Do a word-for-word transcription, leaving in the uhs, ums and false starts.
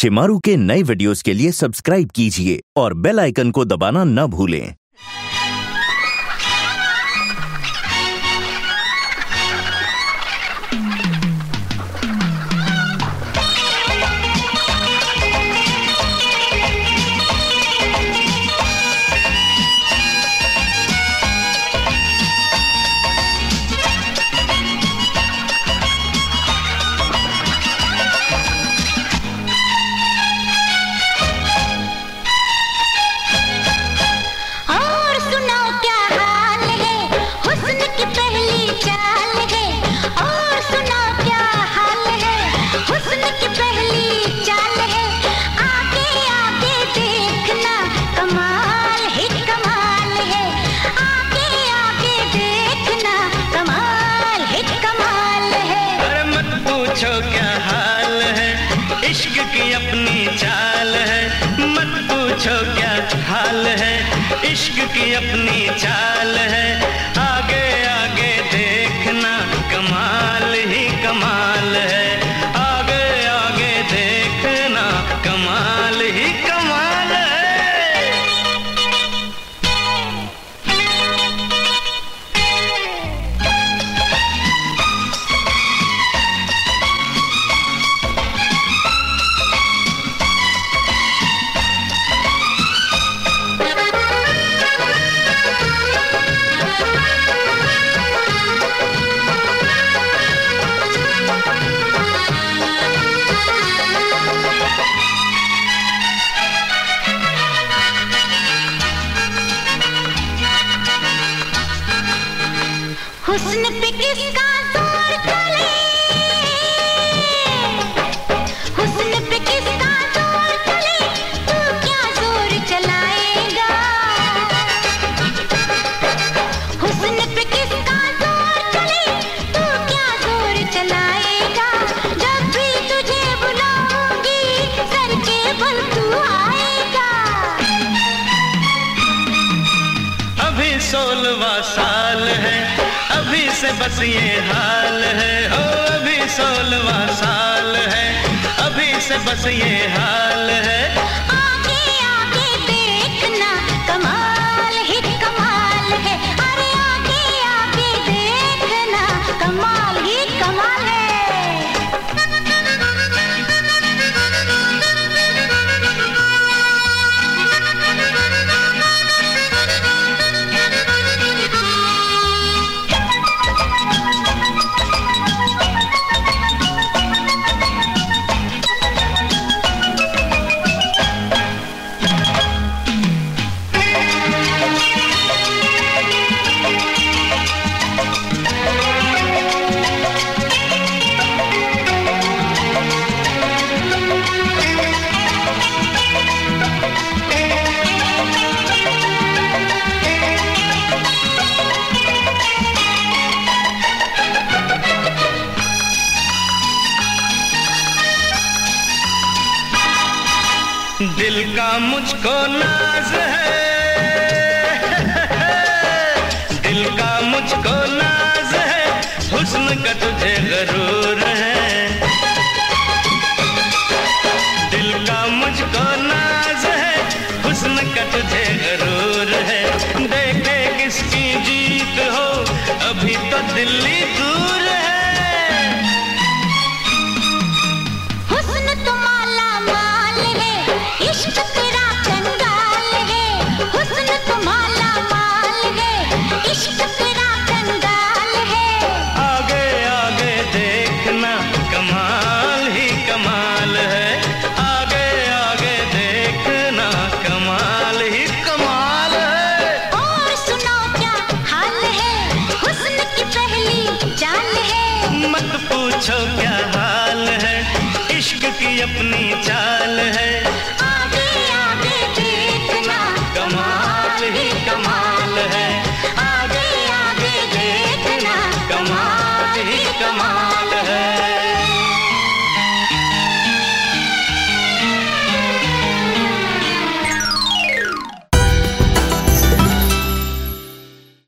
शिमारू के नए वीडियोस के लिए सब्सक्राइब कीजिए और बेल आइकन को दबाना न भूलें। पूछो क्या हाल है, इश्क की अपनी चाल है। मत पूछो क्या हाल है, इश्क की अपनी चाल है। आगे आगे देखना कमाल ही कमाल है। आगे आगे देखना कमाल ही कमाल है। हुस्न पे किसका जोर चले, हुस्न पे किसका जोर चले, तू क्या जोर चलाएगा। हुस्न पे किसका जोर चले, तू क्या जोर चलाएगा। जब भी तुझे बुलाऊंगी सर के बल तू आएगा। अभी सोलहवां साल है, अभी से बस ये हाल है। ओ अभी सोलहवां साल है, अभी से बस ये हाल है। आगे आगे देखना कमाल ही कमाल है। अरे आगे आगे देखना कमाल ही कमाल है। दिल का मुझको नाज है, दिल का मुझको नाज है, हुस्न का तुझे गरूर है। दिल का मुझको नाज है, हुस्न का तुझे गरूर है। देखे किसकी जीत हो, अभी तो दिल्ली दूर है। इश्क तेरा कंगाल है, हुस्न तो माला माल है। इश्क तेरा कंगाल है। आगे आगे देखना कमाल ही कमाल है। आगे आगे देखना कमाल ही कमाल है। और सुनो क्या हाल है, हुस्न की पहली चाल है। मत पूछो क्या हाल है, इश्क की अपनी चाल है।